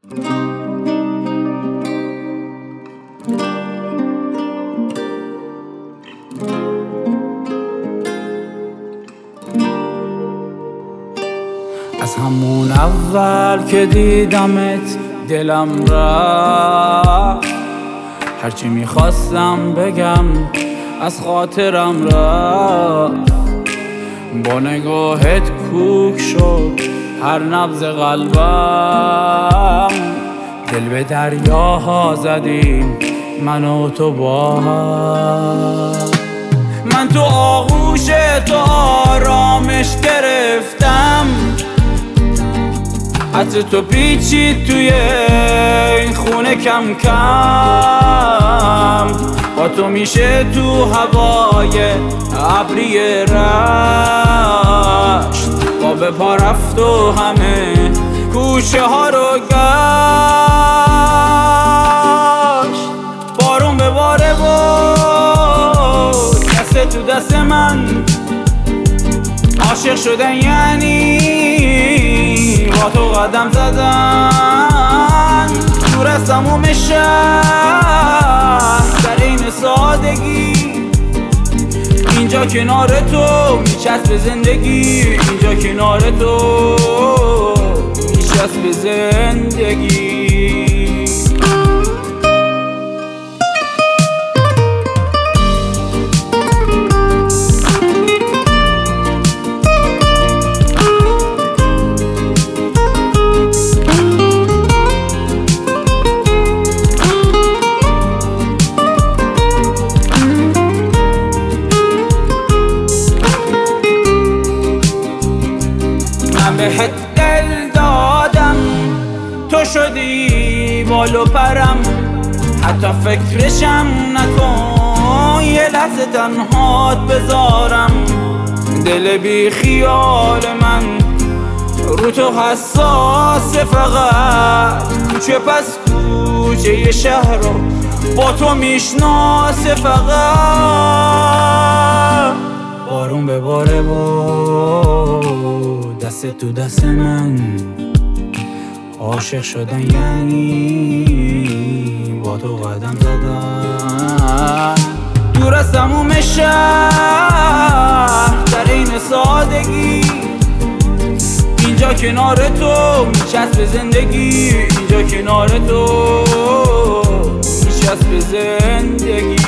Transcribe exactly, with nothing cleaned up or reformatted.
از همون اول که دیدمت دلم رفت، هرچی میخواستم بگم از خاطرم رفت. با نگاهت کوک شد هر نبض قلبم، دل به دریاها زدیم من و تو با هم. من تو آغوش تو آرامش گرفتم، عطر تو پیچید توی این خونه کم کم. با تو میشه تو هوای ابری رشت، با به پا رفت و همه کوچه ها رو گشت. بارون به باره بود دست تو دست من، عاشق شدن یعنی با تو قدم زدن. دور از تموم شهر در این سادگی، اینجا کنار تو میچسب زندگی، اینجا کنار تو میچسب زندگی. بهت دل دادم، تو شدی بال و پرم، حتی فکرشم نکن یه لحظه تنهات بذارم. دل بی خیال من رو تو حساس، فقط کوچه پس کوچه یه شهر رو با تو میشناسه فقط. بارون به باره بود دست تو دست من، عاشق شدن یعنی با تو قدم زدن. دور از تموم شهر در این سادگی، اینجا کنار تو میچسب زندگی، اینجا کنار تو میچسب زندگی.